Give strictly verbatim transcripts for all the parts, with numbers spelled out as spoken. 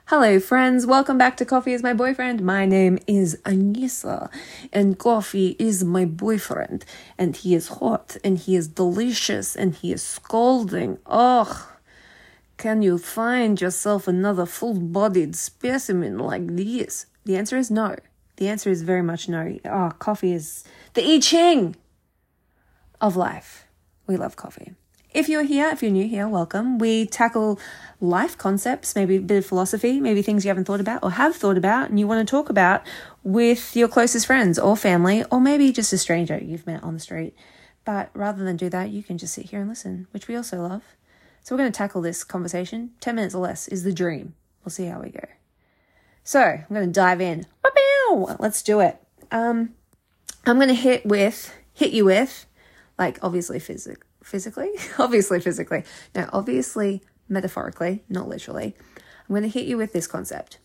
Hello friends, welcome back to Coffee is My Boyfriend. My name is Anissa and Coffee is my boyfriend and he is hot and he is delicious and he is scalding. Oh, can you find yourself another full-bodied specimen like this? The answer is no. The answer is very much no. Oh, coffee is the I Ching of life. We love coffee. If you're here, if you're new here, welcome. We tackle life concepts, maybe a bit of philosophy, maybe things you haven't thought about or have thought about and you want to talk about with your closest friends or family, or maybe just a stranger you've met on the street. But rather than do that, you can just sit here and listen, which we also love. So we're going to tackle this conversation. ten minutes or less is the dream. We'll see how we go. So I'm going to dive in. Let's do it. Um, I'm going to hit with, hit you with, like obviously physics. Physically, obviously physically. Now, obviously, metaphorically, not literally. I'm going to hit you with this concept.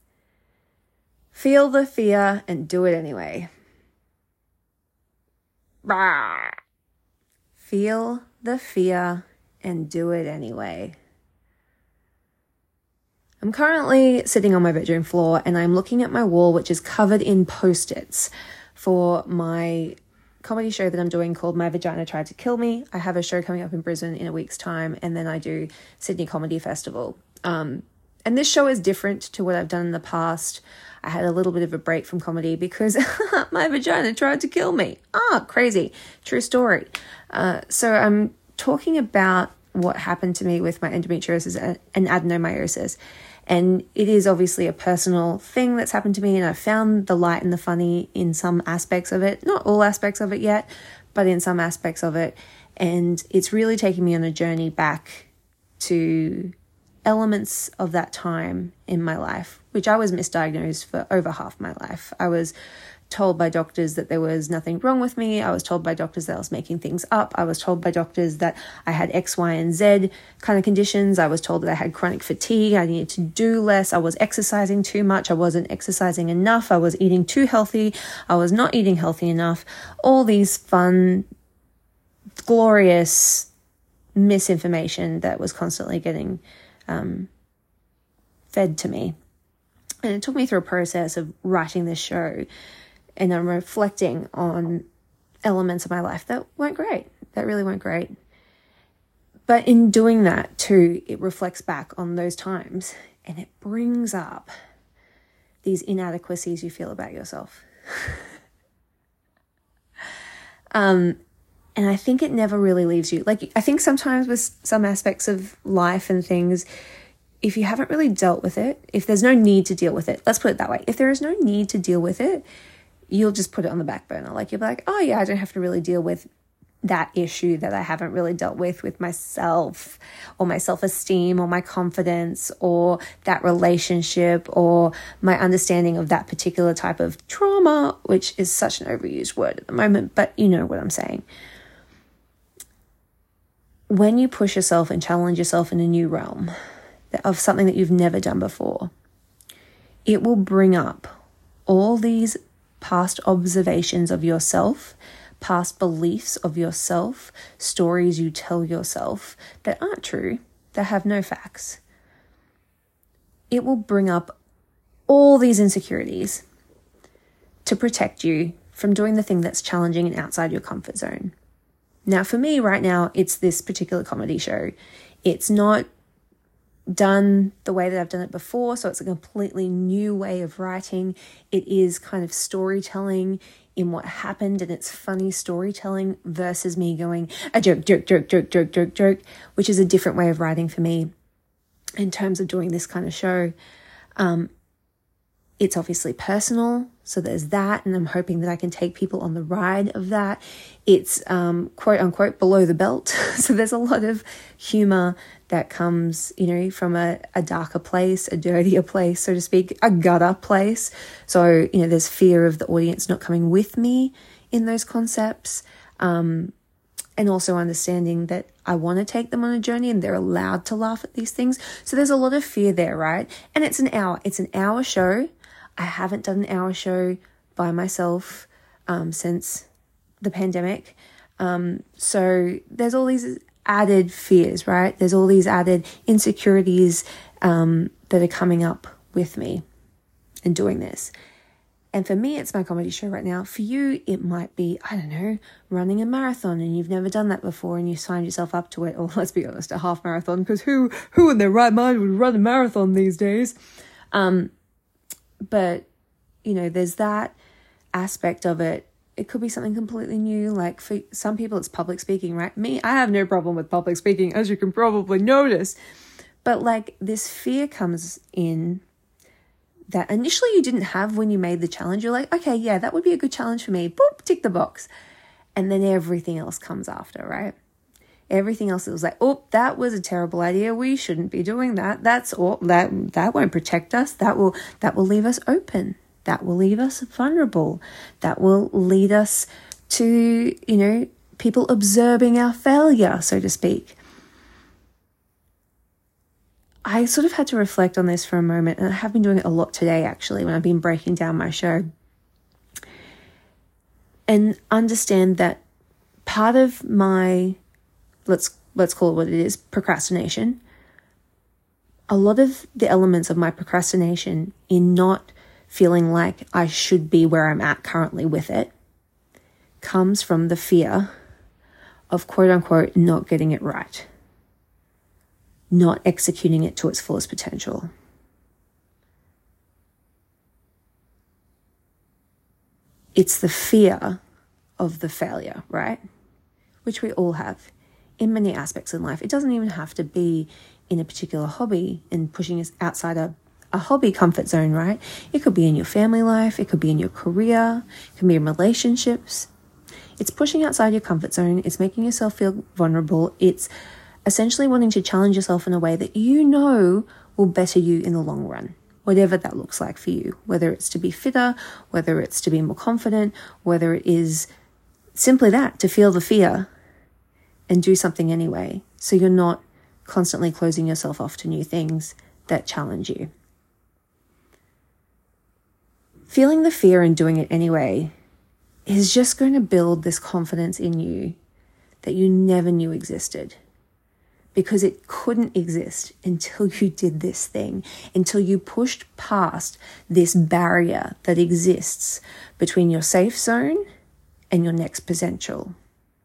Feel the fear and do it anyway. Rah. Feel the fear and do it anyway. I'm currently sitting on my bedroom floor and I'm looking at my wall, which is covered in post-its for my comedy show that I'm doing called My Vagina Tried to Kill Me. I have a show coming up in Brisbane in a week's time, and then I do Sydney Comedy Festival. Um, and this show is different to what I've done in the past. I had a little bit of a break from comedy because my vagina tried to kill me. Ah, crazy. True story. Uh, so I'm talking about what happened to me with my endometriosis and adenomyosis. And it is obviously a personal thing that's happened to me, and I've found the light and the funny in some aspects of it. Not all aspects of it yet, but in some aspects of it. And it's really taking me on a journey back to elements of that time in my life, which I was misdiagnosed for over half my life. I was told by doctors that there was nothing wrong with me. I was told by doctors that I was making things up. I was told by doctors that I had X, Y, and Z kind of conditions. I was told that I had chronic fatigue. I needed to do less. I was exercising too much. I wasn't exercising enough. I was eating too healthy. I was not eating healthy enough. All these fun, glorious misinformation that was constantly getting um, fed to me. And it took me through a process of writing this show. And I'm reflecting on elements of my life that weren't great, that really weren't great. But in doing that too, it reflects back on those times and it brings up these inadequacies you feel about yourself. um, and I think it never really leaves you. Like, I think sometimes with some aspects of life and things, if you haven't really dealt with it, if there's no need to deal with it, let's put it that way. If there is no need to deal with it, you'll just put it on the back burner. Like, you'll be like, oh yeah, I don't have to really deal with that issue that I haven't really dealt with with myself or my self-esteem or my confidence or that relationship or my understanding of that particular type of trauma, which is such an overused word at the moment, but you know what I'm saying. When you push yourself and challenge yourself in a new realm of something that you've never done before, it will bring up all these past observations of yourself, past beliefs of yourself, stories you tell yourself that aren't true, that have no facts. It will bring up all these insecurities to protect you from doing the thing that's challenging and outside your comfort zone. Now, for me right now, it's this particular comedy show. It's not done the way that I've done it before, so it's a completely new way of writing. It is kind of storytelling in what happened, and it's funny storytelling versus me going a joke, joke, joke, joke, joke, joke, joke, which is a different way of writing for me in terms of doing this kind of show. Um, it's obviously personal, so there's that, and I'm hoping that I can take people on the ride of that. It's um, quote unquote below the belt, so there's a lot of humor that comes, you know, from a, a darker place, a dirtier place, so to speak, a gutter place. So, you know, there's fear of the audience not coming with me in those concepts. Um, and also understanding that I want to take them on a journey and they're allowed to laugh at these things. So there's a lot of fear there, right? And it's an hour. It's an hour show. I haven't done an hour show by myself um, since the pandemic. Um, so there's all these added fears, right? There's all these added insecurities um, that are coming up with me and doing this. And for me, it's my comedy show right now. For you, it might be, I don't know, running a marathon and you've never done that before and you signed yourself up to it. Or let's be honest, a half marathon, because who who in their right mind would run a marathon these days? Um, but, you know, there's that aspect of it. It could be something completely new. Like for some people, it's public speaking, right? Me, I have no problem with public speaking, as you can probably notice. But like this fear comes in that initially you didn't have when you made the challenge. You're like, okay, yeah, that would be a good challenge for me. Boop, tick the box. And then everything else comes after, right? Everything else was like, oh, that was a terrible idea. We shouldn't be doing that. That's all that that won't protect us. That will that will leave us open. That will leave us vulnerable. That will lead us to, you know, people observing our failure, so to speak. I sort of had to reflect on this for a moment, and I have been doing it a lot today, actually, when I've been breaking down my show. And understand that part of my, let's let's call it what it is, procrastination, a lot of the elements of my procrastination in not feeling like I should be where I'm at currently with it comes from the fear of quote unquote not getting it right. Not executing it to its fullest potential. It's the fear of the failure, right? Which we all have in many aspects in life. It doesn't even have to be in a particular hobby and pushing us outside a, a hobby comfort zone, right? It could be in your family life. It could be in your career. It can be in relationships. It's pushing outside your comfort zone. It's making yourself feel vulnerable. It's essentially wanting to challenge yourself in a way that you know will better you in the long run, whatever that looks like for you, whether it's to be fitter, whether it's to be more confident, whether it is simply that, to feel the fear and do something anyway, so you're not constantly closing yourself off to new things that challenge you. Feeling the fear and doing it anyway is just going to build this confidence in you that you never knew existed. Because it couldn't exist until you did this thing, until you pushed past this barrier that exists between your safe zone and your next potential.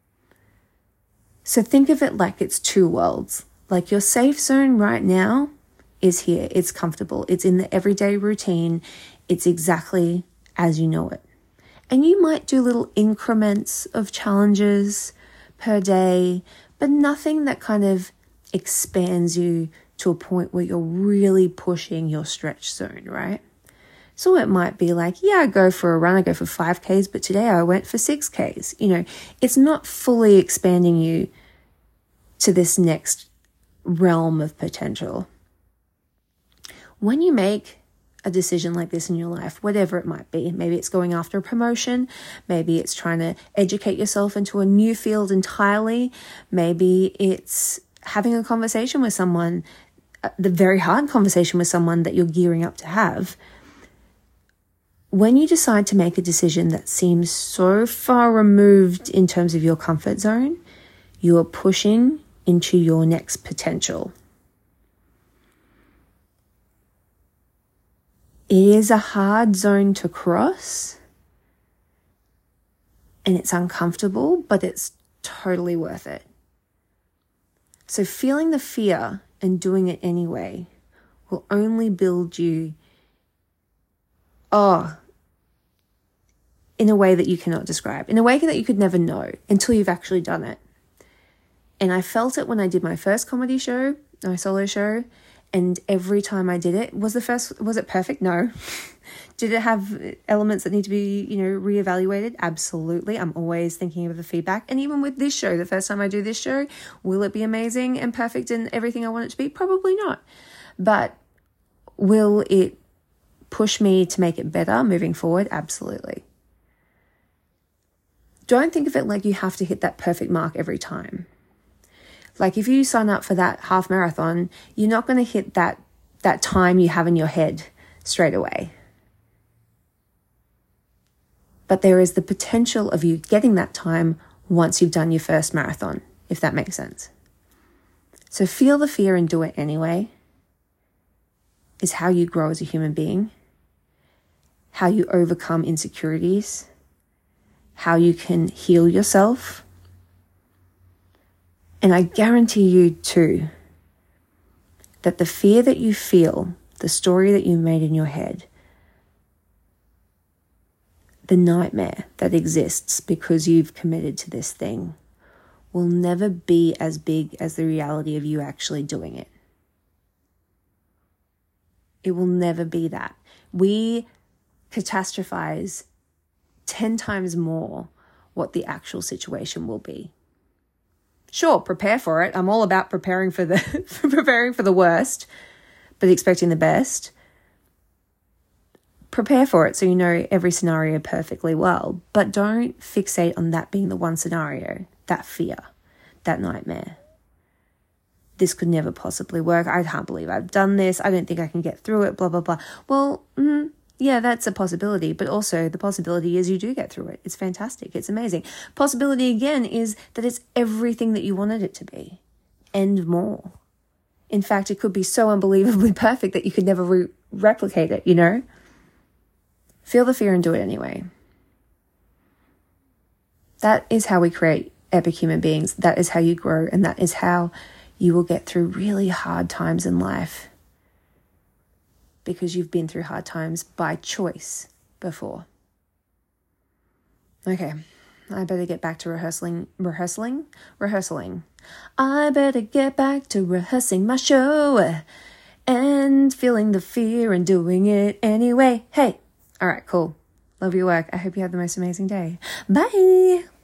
So think of it like it's two worlds. Like your safe zone right now is here. It's comfortable. It's in the everyday routine. It's exactly as you know it. And you might do little increments of challenges per day, but nothing that kind of expands you to a point where you're really pushing your stretch zone, right? So it might be like, yeah, I go for a run, I go for five Ks, but today I went for six Ks. You know, it's not fully expanding you to this next realm of potential. When you make a decision like this in your life, whatever it might be, maybe it's going after a promotion, maybe it's trying to educate yourself into a new field entirely, maybe it's having a conversation with someone, the very hard conversation with someone that you're gearing up to have. When you decide to make a decision that seems so far removed in terms of your comfort zone, you are pushing into your next potential. It is a hard zone to cross, and it's uncomfortable, but it's totally worth it. So feeling the fear and doing it anyway will only build you, oh, in a way that you cannot describe, in a way that you could never know until you've actually done it. And I felt it when I did my first comedy show, my solo show, and every time I did it, was the first, was it perfect? No. Did it have elements that need to be, you know, reevaluated? Absolutely. I'm always thinking of the feedback. And even with this show, the first time I do this show, will it be amazing and perfect and everything I want it to be? Probably not. But will it push me to make it better moving forward? Absolutely. Don't think of it like you have to hit that perfect mark every time. Like if you sign up for that half marathon, you're not going to hit that, that time you have in your head straight away. But there is the potential of you getting that time once you've done your first marathon, if that makes sense. So feel the fear and do it anyway. is how you grow as a human being, how you overcome insecurities, how you can heal yourself. And I guarantee you too, that the fear that you feel, the story that you made in your head, the nightmare that exists because you've committed to this thing will never be as big as the reality of you actually doing it. It will never be that. We catastrophize ten times more what the actual situation will be. Sure, prepare for it. I'm all about preparing for the preparing for the worst, but expecting the best. Prepare for it so you know every scenario perfectly well, but don't fixate on that being the one scenario, that fear, that nightmare. This could never possibly work. I can't believe I've done this. I don't think I can get through it, blah, blah, blah. Well, mm, yeah, that's a possibility, but also the possibility is you do get through it. It's fantastic. It's amazing. Possibility again is that it's everything that you wanted it to be and more. In fact, it could be so unbelievably perfect that you could never re- replicate it, you know? Feel the fear and do it anyway. That is how we create epic human beings. That is how you grow, and that is how you will get through really hard times in life, because you've been through hard times by choice before. Okay, I better get back to rehearsing, rehearsing, rehearsing. I better get back to rehearsing my show and feeling the fear and doing it anyway. Hey, all right, cool. Love your work. I hope you have the most amazing day. Bye.